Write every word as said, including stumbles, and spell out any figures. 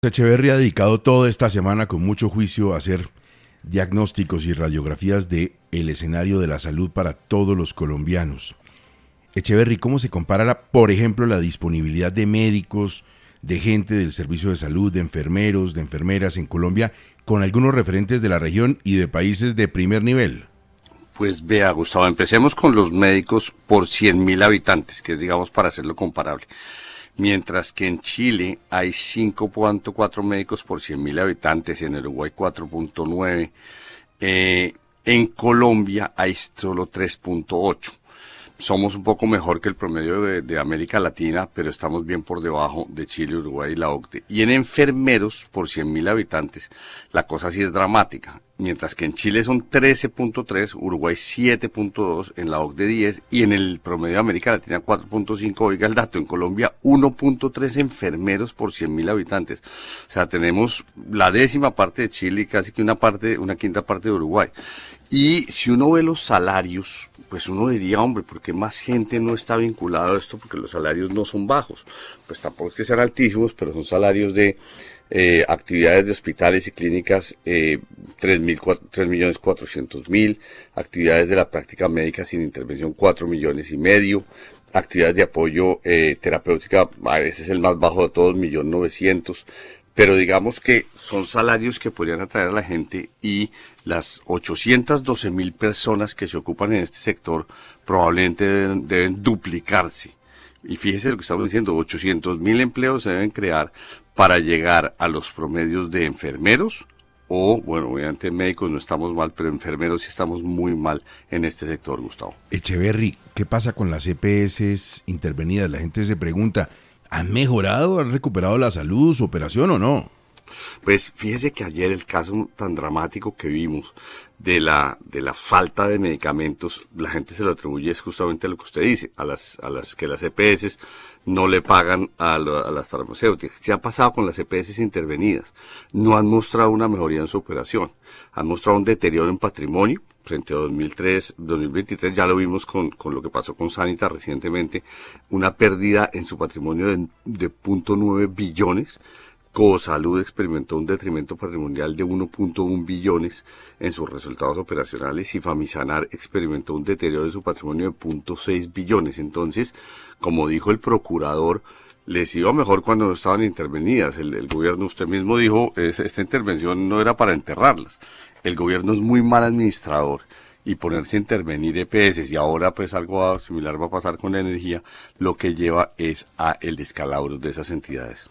Echeverry ha dedicado toda esta semana con mucho juicio a hacer diagnósticos y radiografías de el escenario de la salud para todos los colombianos. Echeverry, ¿cómo se compara, la, por ejemplo, la disponibilidad de médicos, de gente del servicio de salud, de enfermeros, de enfermeras en Colombia, con algunos referentes de la región y de países de primer nivel? Pues vea, Gustavo, empecemos con los médicos por cien mil habitantes, que es, digamos, para hacerlo comparable. Mientras que en Chile hay cinco punto cuatro médicos por cien mil habitantes, en Uruguay cuatro punto nueve, eh, en Colombia hay solo tres punto ocho. Somos un poco mejor que el promedio de, de América Latina, pero estamos bien por debajo de Chile, Uruguay y la O C D E. Y en enfermeros por cien mil habitantes, la cosa sí es dramática. Mientras que en Chile son trece punto tres, Uruguay siete punto dos, en la O C D E diez y en el promedio de América Latina cuatro punto cinco. Oiga el dato, en Colombia uno punto tres enfermeros por cien mil habitantes. O sea, tenemos la décima parte de Chile y casi que una parte, una quinta parte de Uruguay. Y si uno ve los salarios, pues uno diría, hombre, ¿por qué más gente no está vinculada a esto? Porque los salarios no son bajos. Pues tampoco es que sean altísimos, pero son salarios de eh, actividades de hospitales y clínicas, eh, tres millones cuatrocientos mil, actividades de la práctica médica sin intervención, cuatro millones y medio, actividades de apoyo eh, terapéutica, a veces el más bajo de todos, un millón novecientos. Pero digamos que son salarios que podrían atraer a la gente, y las ochocientas doce mil personas que se ocupan en este sector probablemente deben, deben duplicarse. Y fíjese lo que estamos diciendo, ochocientos mil empleos se deben crear para llegar a los promedios de enfermeros, o, bueno, obviamente médicos no estamos mal, pero enfermeros sí estamos muy mal en este sector, Gustavo. Echeverry, ¿qué pasa con las E P S intervenidas? La gente se pregunta, ¿han mejorado, han recuperado la salud, su operación o no? Pues fíjese que ayer el caso tan dramático que vimos de la de la falta de medicamentos, la gente se lo atribuye es justamente a lo que usted dice, a las a las que las E P S no le pagan a, lo, a las farmacéuticas. ¿Qué ha pasado con las E P S intervenidas? No han mostrado una mejoría en su operación, han mostrado un deterioro en patrimonio frente a dos mil tres, dos mil veintitrés, ya lo vimos con, con lo que pasó con Sanita recientemente, una pérdida en su patrimonio de, de cero punto nueve billones. Cosalud experimentó un detrimento patrimonial de uno punto uno billones en sus resultados operacionales, y Famisanar experimentó un deterioro de su patrimonio de cero punto seis billones. Entonces, como dijo el procurador, les iba mejor cuando no estaban intervenidas. El, el gobierno, usted mismo dijo, es, esta intervención no era para enterrarlas. El gobierno es muy mal administrador, y ponerse a intervenir E P S, y ahora pues algo similar va a pasar con la energía, lo que lleva es a el descalabro de esas entidades.